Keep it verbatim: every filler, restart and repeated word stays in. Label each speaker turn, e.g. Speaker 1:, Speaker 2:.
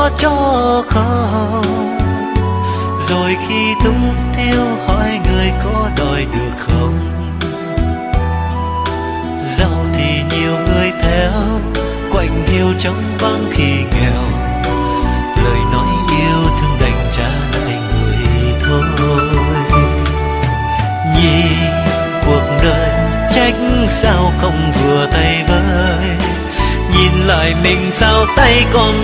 Speaker 1: có cho không. Rồi khi tung tiêu hỏi người có đòi được không. Giàu thì nhiều người theo, quạnh hiu trong vắng khi nghèo. Lời nói yêu thương đành trả lại người thôi. Nhìn cuộc đời trách sao không vừa tay với. Nhìn lại mình sao tay còn